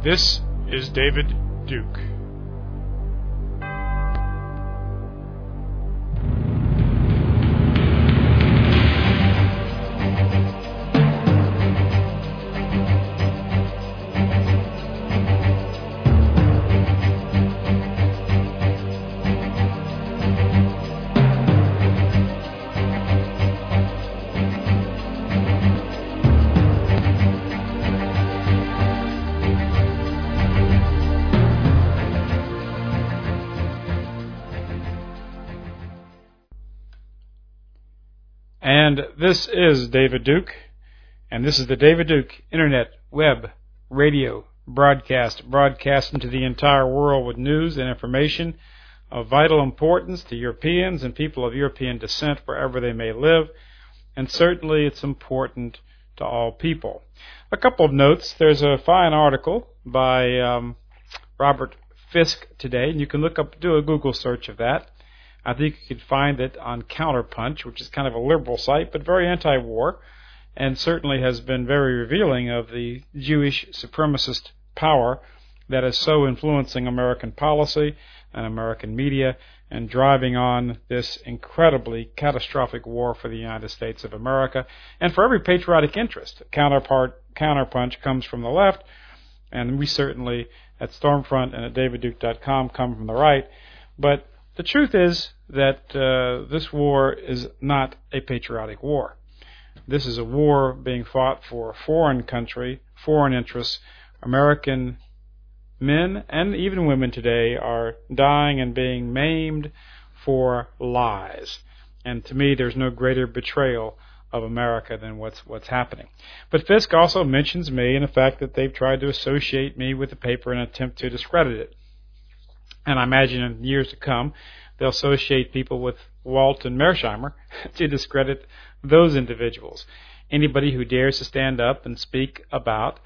This is David Duke. And this is David Duke, and this is the David Duke Internet, Web, Radio, broadcasting to the entire world with news and information of vital importance to Europeans and people of European descent wherever they may live, and certainly it's important to all people. A couple of notes. There's a fine article by Robert Fisk today, and you can do a Google search of that. I think you could find it on Counterpunch, which is kind of a liberal site, but very anti-war, and certainly has been very revealing of the Jewish supremacist power that is so influencing American policy and American media and driving on this incredibly catastrophic war for the United States of America and for every patriotic interest. Counterpunch comes from the left, and we certainly at Stormfront and at davidduke.com come from the right, but the truth is that this war is not a patriotic war. This is a war being fought for a foreign country, foreign interests. American men and even women today are dying and being maimed for lies. And to me, there's no greater betrayal of America than what's happening. But Fisk also mentions me and the fact that they've tried to associate me with the paper in an attempt to discredit it. And I imagine in years to come, they'll associate people with Walt and Mearsheimer to discredit those individuals. Anybody who dares to stand up and speak about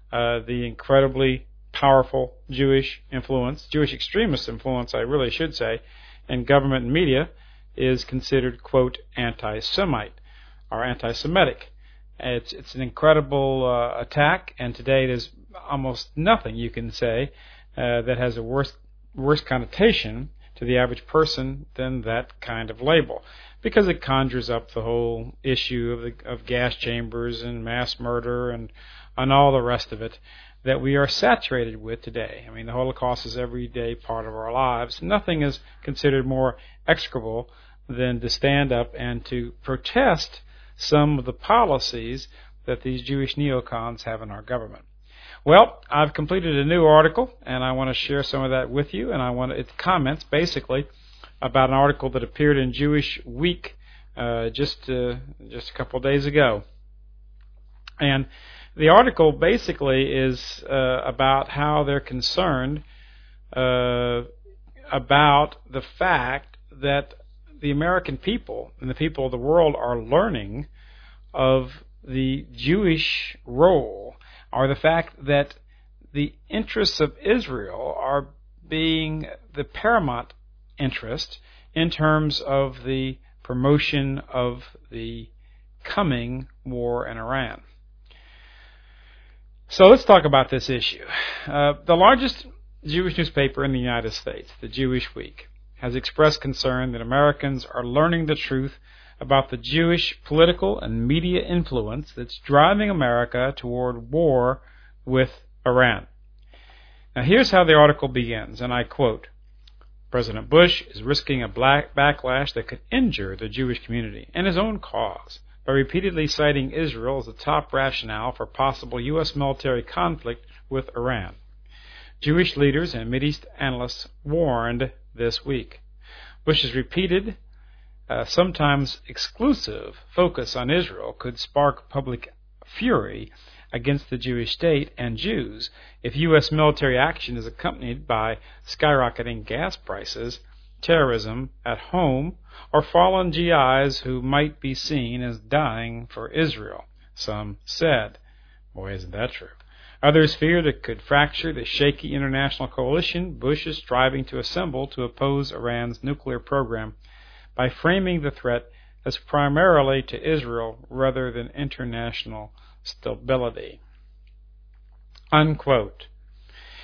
the incredibly powerful Jewish influence, Jewish extremist influence, I really should say, in government and media is considered, quote, anti-Semite or anti-Semitic. It's an incredible attack, and today there's almost nothing you can say that has a worse connotation to the average person than that kind of label, because it conjures up the whole issue of gas chambers and mass murder and all the rest of it that we are saturated with today. I mean, the Holocaust is everyday part of our lives. Nothing is considered more execrable than to stand up and to protest some of the policies that these Jewish neocons have in our government. Well, I've completed a new article, and I want to share some of that with you, and it's comments, basically, about an article that appeared in Jewish Week just a couple of days ago. And the article basically is about how they're concerned about the fact that the American people and the people of the world are learning of the Jewish role, or the fact that the interests of Israel are being the paramount interest in terms of the promotion of the coming war in Iran. So let's talk about this issue. The largest Jewish newspaper in the United States, the Jewish Week, has expressed concern that Americans are learning the truth about the Jewish political and media influence that's driving America toward war with Iran. Now here's how the article begins, and I quote, President Bush is risking a backlash that could injure the Jewish community and his own cause by repeatedly citing Israel as the top rationale for possible U.S. military conflict with Iran. Jewish leaders and Mideast analysts warned this week. Bush's repeated sometimes exclusive focus on Israel could spark public fury against the Jewish state and Jews if U.S. military action is accompanied by skyrocketing gas prices, terrorism at home, or fallen GIs who might be seen as dying for Israel, some said. Boy, isn't that true. Others feared it could fracture the shaky international coalition Bush is striving to assemble to oppose Iran's nuclear program by framing the threat as primarily to Israel rather than international stability. Unquote.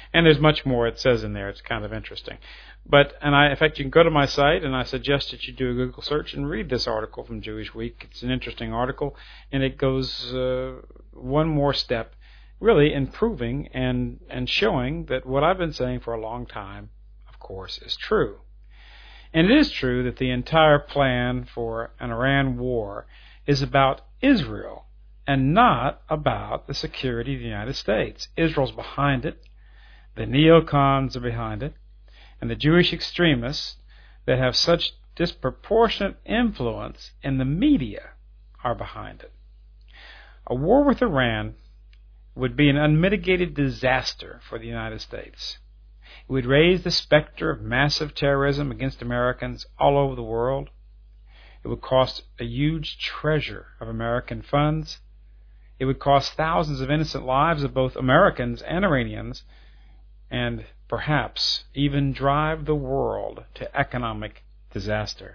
And there's much more it says in there. It's kind of interesting. In fact, you can go to my site, and I suggest that you do a Google search and read this article from Jewish Week. It's an interesting article, and it goes one more step, really, in proving and showing that what I've been saying for a long time, of course, is true. And it is true that the entire plan for an Iran war is about Israel and not about the security of the United States. Israel's behind it. The neocons are behind it. And the Jewish extremists that have such disproportionate influence in the media are behind it. A war with Iran would be an unmitigated disaster for the United States. It would raise the specter of massive terrorism against Americans all over the world. It would cost a huge treasure of American funds. It would cost thousands of innocent lives of both Americans and Iranians, and perhaps even drive the world to economic disaster.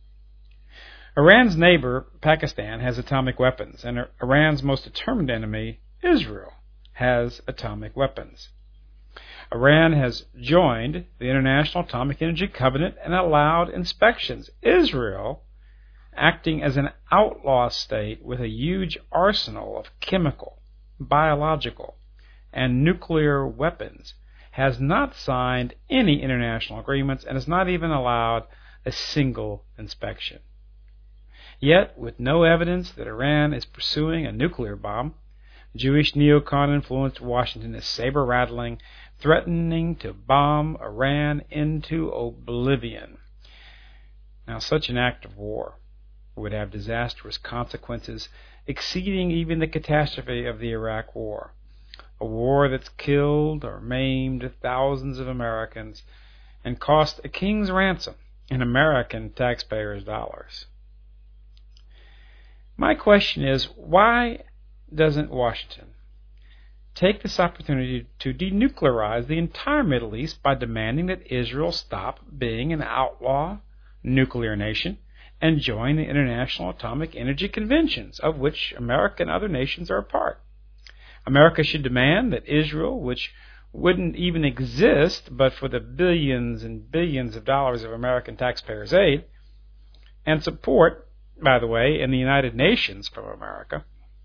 Iran's neighbor, Pakistan, has atomic weapons, and Iran's most determined enemy, Israel, has atomic weapons. Iran has joined the International Atomic Energy Covenant and allowed inspections. Israel, acting as an outlaw state with a huge arsenal of chemical, biological, and nuclear weapons, has not signed any international agreements and has not even allowed a single inspection. Yet, with no evidence that Iran is pursuing a nuclear bomb, Jewish neocon-influenced Washington is saber-rattling, threatening to bomb Iran into oblivion. Now, such an act of war would have disastrous consequences exceeding even the catastrophe of the Iraq War. A war that's killed or maimed thousands of Americans and cost a king's ransom in American taxpayers' dollars. My question is, why doesn't Washington take this opportunity to denuclearize the entire Middle East by demanding that Israel stop being an outlaw nuclear nation and join the International Atomic Energy Conventions, of which America and other nations are a part? America should demand that Israel, which wouldn't even exist but for the billions and billions of dollars of American taxpayers' aid, and support, by the way, in the United Nations from America,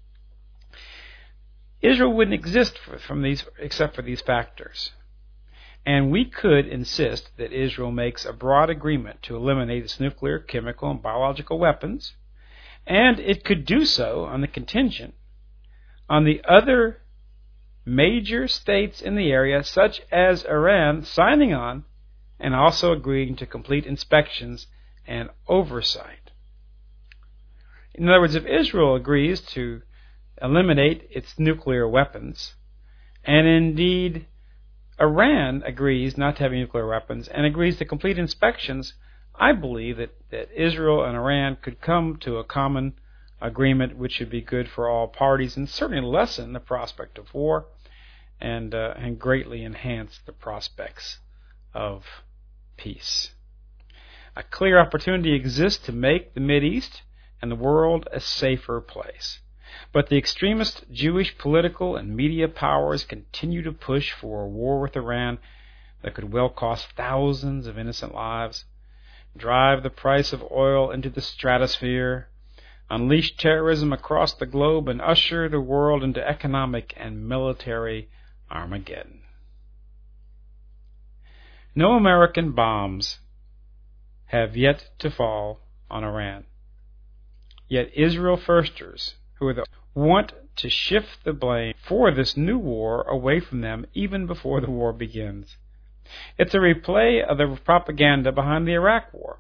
Israel wouldn't exist except for these factors. And we could insist that Israel makes a broad agreement to eliminate its nuclear, chemical, and biological weapons, and it could do so on the contingent on the other major states in the area, such as Iran, signing on and also agreeing to complete inspections and oversight. In other words, if Israel agrees to eliminate its nuclear weapons, and indeed Iran agrees not to have nuclear weapons and agrees to complete inspections, I believe that Israel and Iran could come to a common agreement which would be good for all parties and certainly lessen the prospect of war and greatly enhance the prospects of peace. A clear opportunity exists to make the Mideast and the world a safer place. But the extremist Jewish political and media powers continue to push for a war with Iran that could well cost thousands of innocent lives, drive the price of oil into the stratosphere, unleash terrorism across the globe, and usher the world into economic and military Armageddon. No American bombs have yet to fall on Iran. Yet Israel firsters, who want to shift the blame for this new war away from them even before the war begins. It's a replay of the propaganda behind the Iraq War.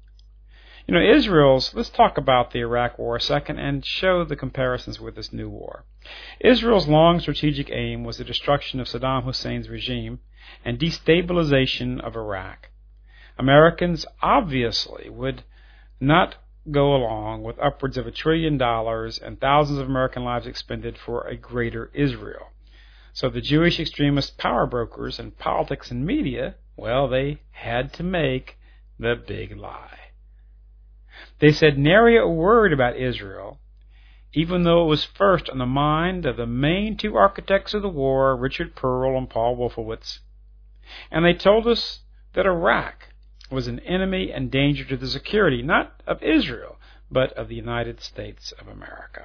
Let's talk about the Iraq War a second and show the comparisons with this new war. Israel's long strategic aim was the destruction of Saddam Hussein's regime and destabilization of Iraq. Americans obviously would not go along with upwards of $1 trillion and thousands of American lives expended for a greater Israel. So the Jewish extremist power brokers and politics and media, well, they had to make the big lie. They said nary a word about Israel even though it was first on the mind of the main two architects of the war, Richard Pearl and Paul Wolfowitz. And they told us that Iraq was an enemy and danger to the security, not of Israel, but of the United States of America.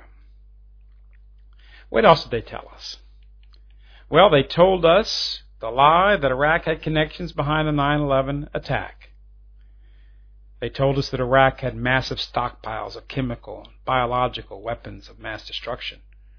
What else did they tell us? Well, they told us the lie that Iraq had connections behind the 9/11 attack. They told us that Iraq had massive stockpiles of chemical and biological weapons of mass destruction.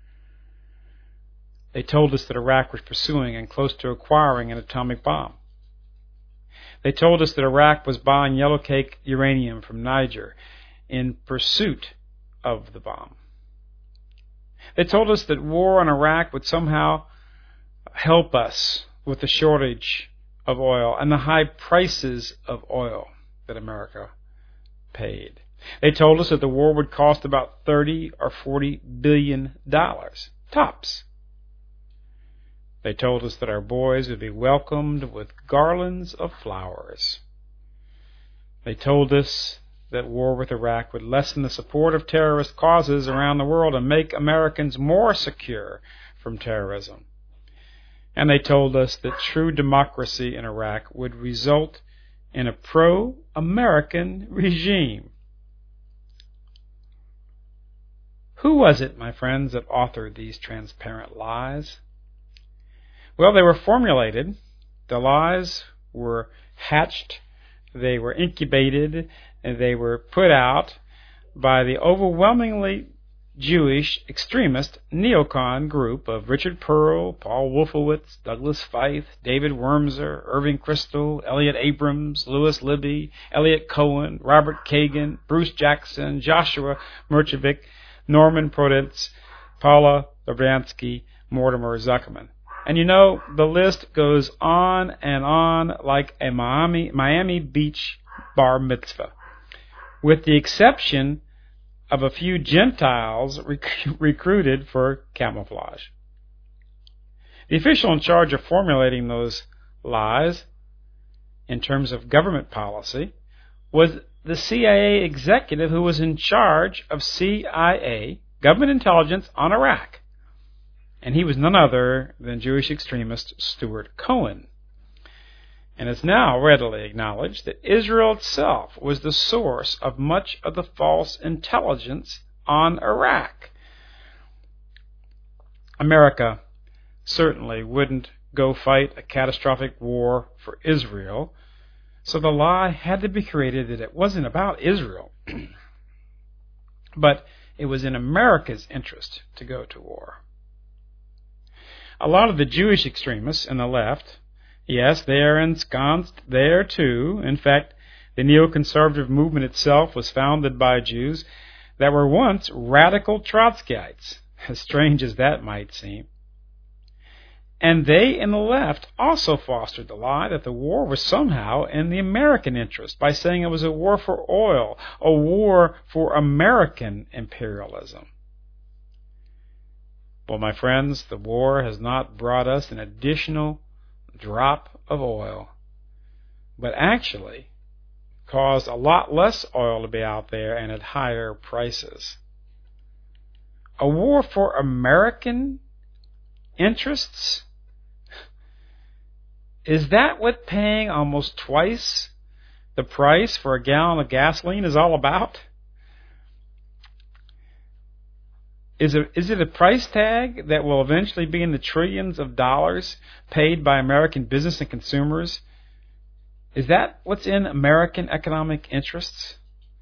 They told us that Iraq was pursuing and close to acquiring an atomic bomb. They told us that Iraq was buying yellowcake uranium from Niger in pursuit of the bomb. They told us that war in Iraq would somehow help us with the shortage of oil and the high prices of oil that America paid. They told us that the war would cost about $30 or $40 billion, tops. They told us that our boys would be welcomed with garlands of flowers. They told us that war with Iraq would lessen the support of terrorist causes around the world and make Americans more secure from terrorism. And they told us that true democracy in Iraq would result in a pro-American regime. Who was it, my friends, that authored these transparent lies? Well, they were formulated. The lies were hatched. They were incubated. And they were put out by the overwhelmingly Jewish extremist neocon group of Richard Pearl, Paul Wolfowitz, Douglas Feith, David Wurmser, Irving Kristol, Elliot Abrams, Lewis Libby, Elliot Cohen, Robert Kagan, Bruce Jackson, Joshua Merchovich, Norman Podence, Paula Dobransky, Mortimer Zuckerman. And you know, the list goes on and on like a Miami Beach bar mitzvah, with the exception of a few Gentiles recruited for camouflage. The official in charge of formulating those lies in terms of government policy was the CIA executive who was in charge of CIA, government intelligence on Iraq. And he was none other than Jewish extremist Stuart Cohen. And it's now readily acknowledged that Israel itself was the source of much of the false intelligence on Iraq. America certainly wouldn't go fight a catastrophic war for Israel, so the lie had to be created that it wasn't about Israel, but it was in America's interest to go to war. A lot of the Jewish extremists in the left, yes, they are ensconced there too. In fact, the neoconservative movement itself was founded by Jews that were once radical Trotskyites, as strange as that might seem. And they in the left also fostered the lie that the war was somehow in the American interest by saying it was a war for oil, a war for American imperialism. Well, my friends, the war has not brought us an additional drop of oil, but actually caused a lot less oil to be out there and at higher prices. A war for American interests? Is that what paying almost twice the price for a gallon of gasoline is all about? Is it a price tag that will eventually be in the trillions of dollars paid by American business and consumers? Is that what's in American economic interests?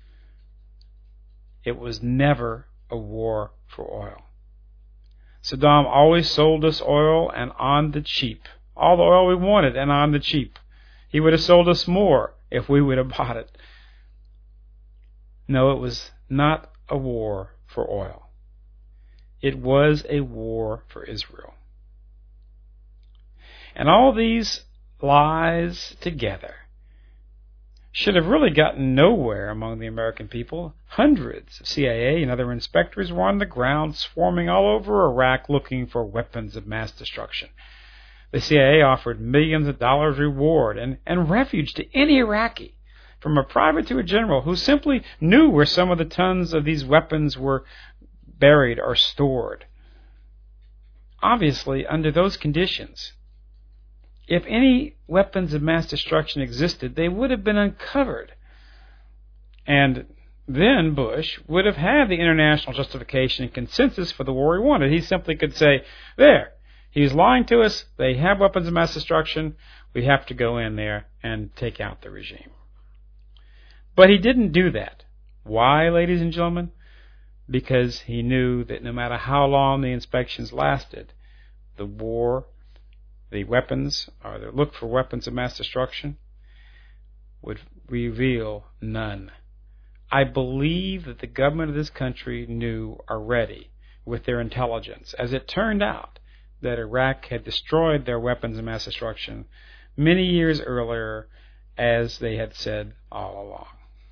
It was never a war for oil. Saddam always sold us oil and on the cheap. All the oil we wanted and on the cheap. He would have sold us more if we would have bought it. No, it was not a war for oil. It was a war for Israel. And all these lies together should have really gotten nowhere among the American people. Hundreds of CIA and other inspectors were on the ground swarming all over Iraq looking for weapons of mass destruction. The CIA offered millions of dollars reward and refuge to any Iraqi, from a private to a general, who simply knew where some of the tons of these weapons were buried or stored. Obviously, under those conditions, if any weapons of mass destruction existed, they would have been uncovered. And then Bush would have had the international justification and consensus for the war he wanted. He simply could say, there, he's lying to us, they have weapons of mass destruction, we have to go in there and take out the regime. But he didn't do that. Why, ladies and gentlemen? Because he knew that no matter how long the inspections lasted, the war, the weapons, or the look for weapons of mass destruction, would reveal none. I believe that the government of this country knew already, with their intelligence, as it turned out, that Iraq had destroyed their weapons of mass destruction many years earlier, as they had said all along.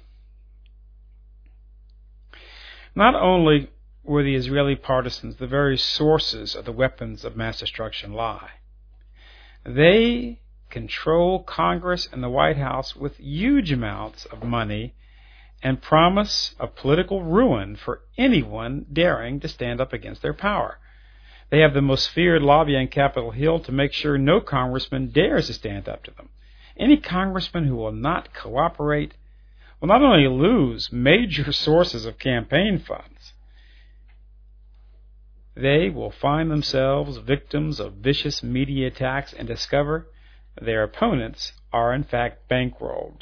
Not only were the Israeli partisans the very sources of the weapons of mass destruction lie, they control Congress and the White House with huge amounts of money and promise of political ruin for anyone daring to stand up against their power. They have the most feared lobby on Capitol Hill to make sure no congressman dares to stand up to them. Any congressman who will not cooperate will not only lose major sources of campaign funds, they will find themselves victims of vicious media attacks and discover their opponents are in fact bankrolled.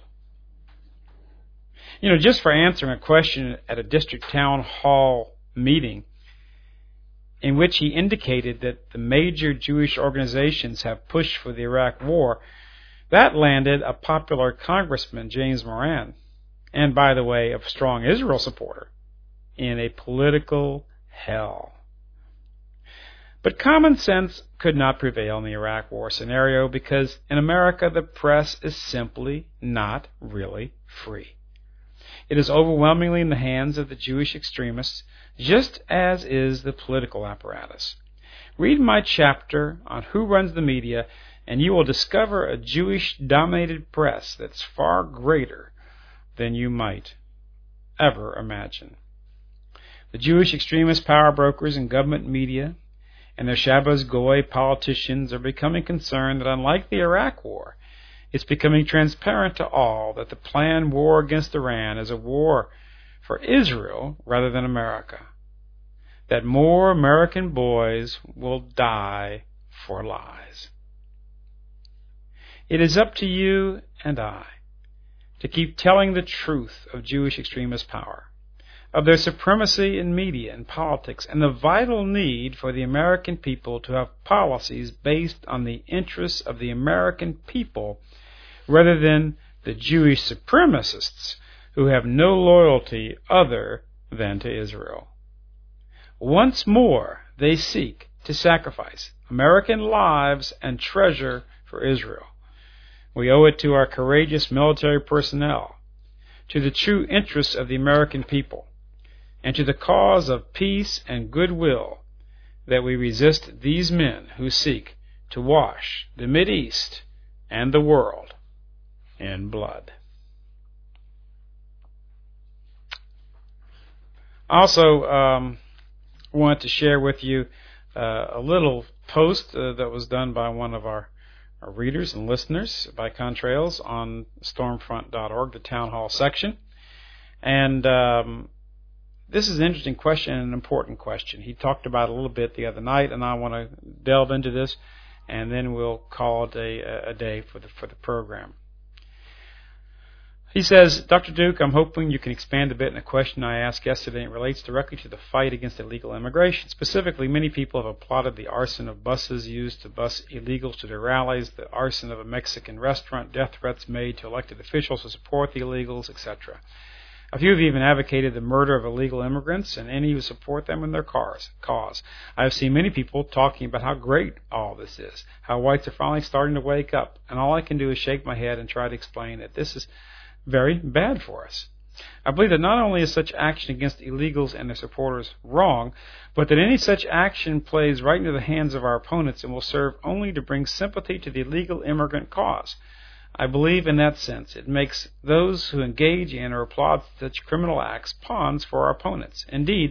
Just for answering a question at a district town hall meeting in which he indicated that the major Jewish organizations have pushed for the Iraq War, that landed a popular congressman, James Moran, and by the way, a strong Israel supporter, in a political hell. But common sense could not prevail in the Iraq War scenario because in America the press is simply not really free. It is overwhelmingly in the hands of the Jewish extremists, just as is the political apparatus. Read my chapter on Who Runs the Media, and you will discover a Jewish-dominated press that's far greater than you might ever imagine. The Jewish extremist power brokers and government media and their Shabbos Goy politicians are becoming concerned that unlike the Iraq War, it's becoming transparent to all that the planned war against Iran is a war for Israel rather than America. That more American boys will die for lies. It is up to you and I to keep telling the truth of Jewish extremist power, of their supremacy in media and politics, and the vital need for the American people to have policies based on the interests of the American people rather than the Jewish supremacists who have no loyalty other than to Israel. Once more, they seek to sacrifice American lives and treasure for Israel. We owe it to our courageous military personnel, to the true interests of the American people, and to the cause of peace and goodwill that we resist these men who seek to wash the Mideast and the world in blood. Also, want to share with you a little post that was done by one of our readers and listeners by Contrails on stormfront.org, the town hall section. And this is an interesting question and an important question. He talked about it a little bit the other night, and I want to delve into this, and then we'll call it a day for the program. He says, Dr. Duke, I'm hoping you can expand a bit on a question I asked yesterday. It relates directly to the fight against illegal immigration. Specifically, many people have applauded the arson of buses used to bus illegals to their rallies, the arson of a Mexican restaurant, death threats made to elected officials to support the illegals, etc. A few have even advocated the murder of illegal immigrants and any who support them in their cause. I have seen many people talking about how great all this is, how whites are finally starting to wake up, and all I can do is shake my head and try to explain that this is very bad for us. I believe that not only is such action against illegals and their supporters wrong, but that any such action plays right into the hands of our opponents and will serve only to bring sympathy to the illegal immigrant cause. I believe in that sense it makes those who engage in or applaud such criminal acts pawns for our opponents. Indeed,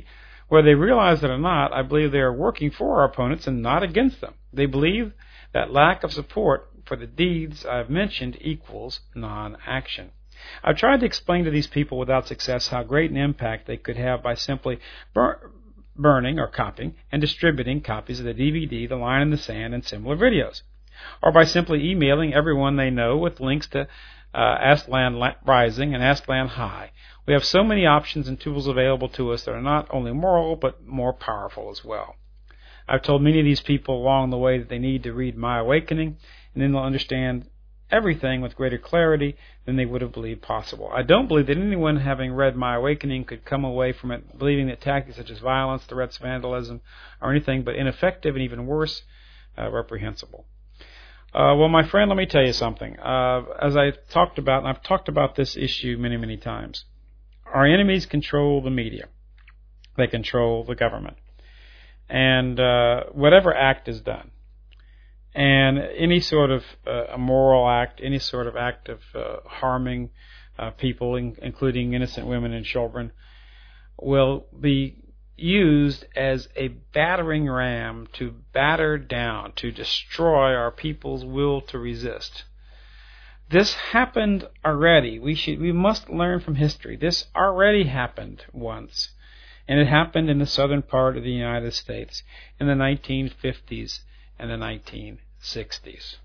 Whether they realize it or not, I believe they are working for our opponents and not against them. They believe that lack of support for the deeds I have mentioned equals non-action. I've tried to explain to these people without success how great an impact they could have by simply burning or copying and distributing copies of the DVD, The Line in the Sand, and similar videos, or by simply emailing everyone they know with links to Ask Land Rising and Ask Land High. We have so many options and tools available to us that are not only moral but more powerful as well. I've told many of these people along the way that they need to read My Awakening, and then they'll understand everything with greater clarity than they would have believed possible. I don't believe that anyone having read My Awakening could come away from it believing that tactics such as violence, threats, vandalism are anything but ineffective and even worse, reprehensible. Well, my friend, let me tell you something. As I talked about, and I've talked about this issue many, many times, our enemies control the media. They control the government. And whatever act is done, and any sort of immoral act, any sort of act of harming people, including innocent women and children, will be used as a battering ram to batter down, to destroy our people's will to resist. This happened already. We must learn from history. This already happened once, and it happened in the southern part of the United States in the 1950s and the 1960s.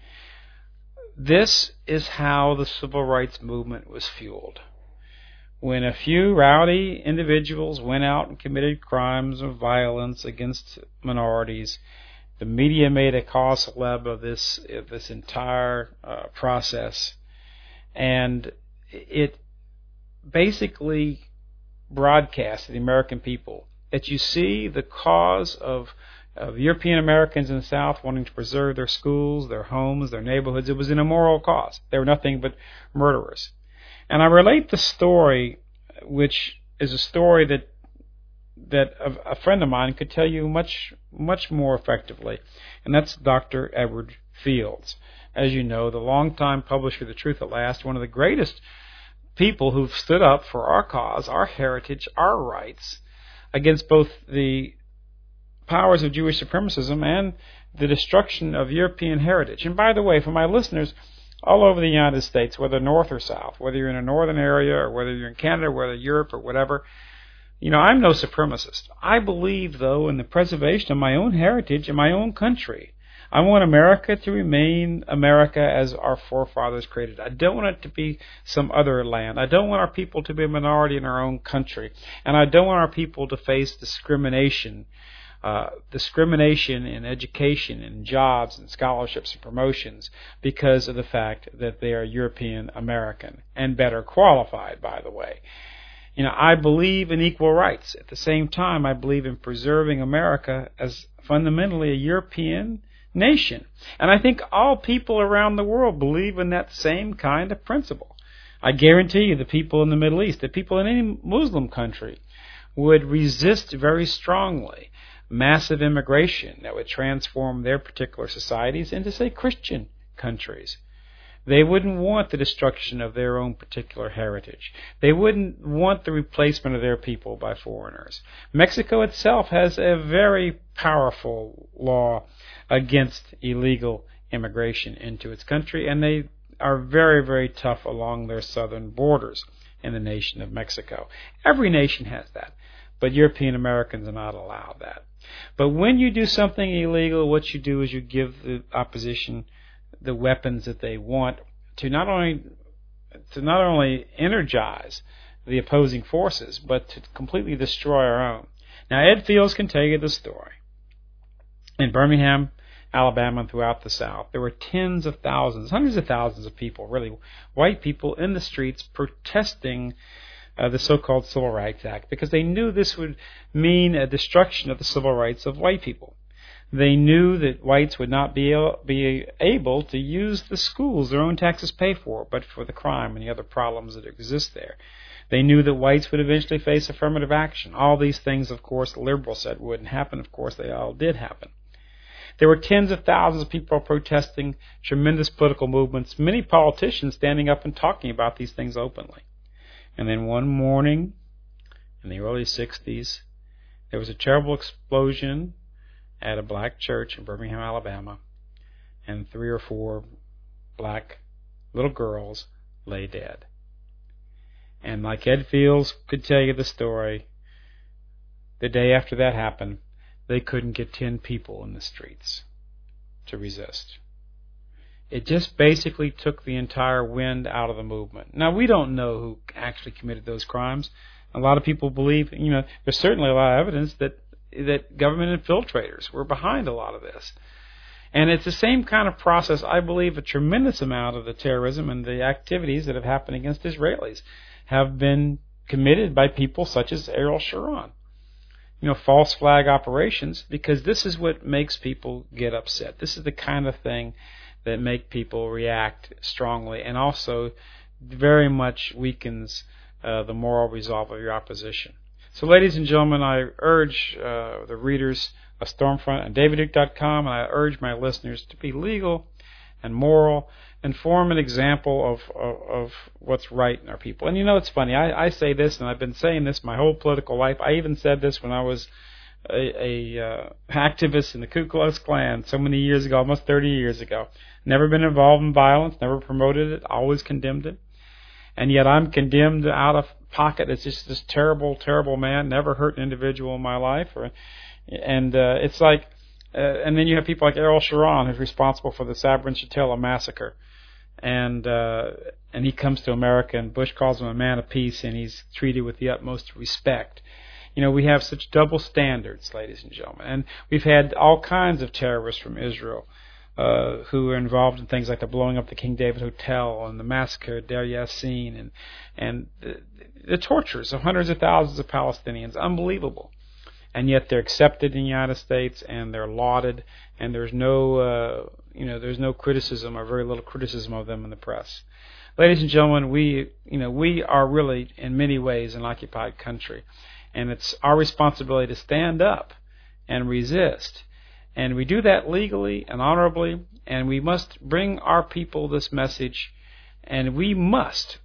This is how the civil rights movement was fueled. When a few rowdy individuals went out and committed crimes of violence against minorities, the media made a cause célèbre of this entire process, and it basically broadcast to the American people that you see the cause of European Americans in the South wanting to preserve their schools, their homes, their neighborhoods. It was an immoral cause. They were nothing but murderers. And I relate the story, which is a story that a friend of mine could tell you much more effectively, and that's Dr. Edward Fields. As you know, the longtime publisher of The Truth at Last, one of the greatest people who've stood up for our cause, our heritage, our rights, against both the powers of Jewish supremacism and the destruction of European heritage. And by the way, for my listeners all over the United States, whether north or south, whether you're in a northern area or whether you're in Canada, whether Europe or whatever, I'm no supremacist. I believe, though, in the preservation of my own heritage and my own country. I want America to remain America as our forefathers created. I don't want it to be some other land. I don't want our people to be a minority in our own country. And I don't want our people to face discrimination in education and jobs and scholarships and promotions because of the fact that they are European American and better qualified, by the way. I believe in equal rights. At the same time, I believe in preserving America as fundamentally a European nation. And I think all people around the world believe in that same kind of principle. I guarantee you the people in the Middle East, the people in any Muslim country, would resist very strongly massive immigration that would transform their particular societies into, say, Christian countries. They wouldn't want the destruction of their own particular heritage. They wouldn't want the replacement of their people by foreigners. Mexico itself has a very powerful law against illegal immigration into its country, and they are very, very tough along their southern borders in the nation of Mexico. Every nation has that, but European Americans are not allowed that. But when you do something illegal, what you do is you give the opposition the weapons that they want to not only energize the opposing forces, but to completely destroy our own. Now, Ed Fields can tell you the story. In Birmingham, Alabama, and throughout the South, there were tens of thousands, hundreds of thousands of people, really white people, in the streets protesting the so-called Civil Rights Act, because they knew this would mean a destruction of the civil rights of white people. They knew that whites would not be able to use the schools their own taxes pay for, but for the crime and the other problems that exist there. They knew that whites would eventually face affirmative action. All these things, of course, the liberals said wouldn't happen. Of course, they all did happen. There were tens of thousands of people protesting, tremendous political movements, many politicians standing up and talking about these things openly. And then one morning in the early 60s, There was a terrible explosion at a black church in Birmingham, Alabama, and 3 or 4 black little girls lay dead. And like Ed Fields could tell you the story, the day after that happened, they couldn't get 10 people in the streets to resist. It just basically took the entire wind out of the movement. Now, we don't know who actually committed those crimes. A lot of people believe, there's certainly a lot of evidence that government infiltrators were behind a lot of this. And it's the same kind of process. I believe a tremendous amount of the terrorism and the activities that have happened against Israelis have been committed by people such as Ariel Sharon. False flag operations, because this is what makes people get upset. This is the kind of thing that make people react strongly, and also very much weakens the moral resolve of your opposition. So, ladies and gentlemen, I urge the readers of Stormfront and DavidDuke.com, and I urge my listeners to be legal and moral and form an example of what's right in our people. And it's funny, I say this, and I've been saying this my whole political life. I even said this when I was a activist in the Ku Klux Klan so many years ago, almost 30 years ago. Never been involved in violence, never promoted it, always condemned it. And yet I'm condemned out of pocket as just this terrible, terrible man, never hurt an individual in my life. It's like, and then you have people like Ariel Sharon, who's responsible for the Sabra and Shatila massacre. And he comes to America, and Bush calls him a man of peace, and he's treated with the utmost respect. We have such double standards, ladies and gentlemen. And we've had all kinds of terrorists from Israel who are involved in things like the blowing up the King David Hotel and the massacre of Deir Yassin and the tortures of hundreds of thousands of Palestinians. Unbelievable. And yet they're accepted in the United States, and they're lauded, and there's no criticism, or very little criticism of them in the press. Ladies and gentlemen, we are really in many ways an occupied country, and it's our responsibility to stand up and resist. And we do that legally and honorably, and we must bring our people this message, and we must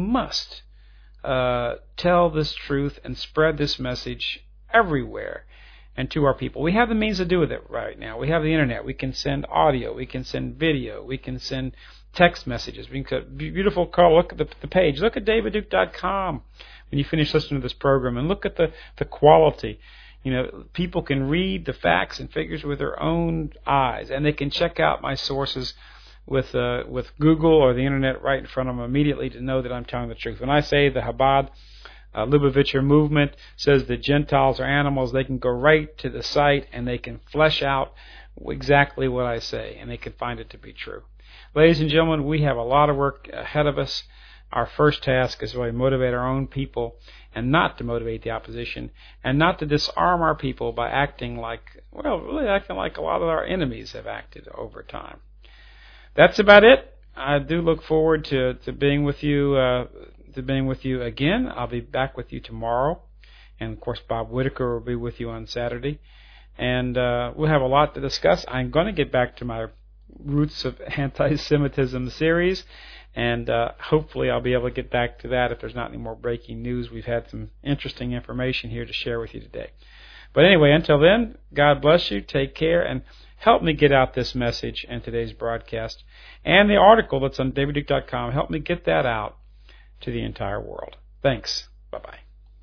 tell this truth and spread this message everywhere and to our people. We have the means to do it right now. We have the internet. We can send audio. We can send video. We can send text messages. We can beautiful call. Look at the page. Look at DavidDuke.com when you finish listening to this program, and look at the quality. People can read the facts and figures with their own eyes, and they can check out my sources with Google or the internet right in front of them immediately to know that I'm telling the truth. When I say the Chabad Lubavitcher movement says that Gentiles are animals, they can go right to the site and they can flesh out exactly what I say, and they can find it to be true. Ladies and gentlemen, we have a lot of work ahead of us. Our first task is really to motivate our own people and not to motivate the opposition, and not to disarm our people by acting like a lot of our enemies have acted over time. That's about it. I do look forward to being with you again. I'll be back with you tomorrow, and of course Bob Whitaker will be with you on Saturday, and we'll have a lot to discuss. I'm going to get back to my Roots of Anti-Semitism series, and hopefully I'll be able to get back to that if there's not any more breaking news. We've had some interesting information here to share with you today. But anyway, until then, God bless you, take care, and help me get out this message in today's broadcast. And the article that's on DavidDuke.com, help me get that out to the entire world. Thanks. Bye-bye.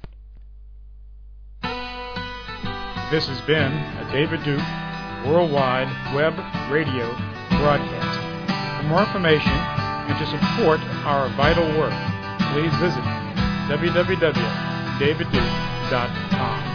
This has been a David Duke Worldwide Web Radio broadcast. For more information and to support our vital work, please visit www.davidduke.com.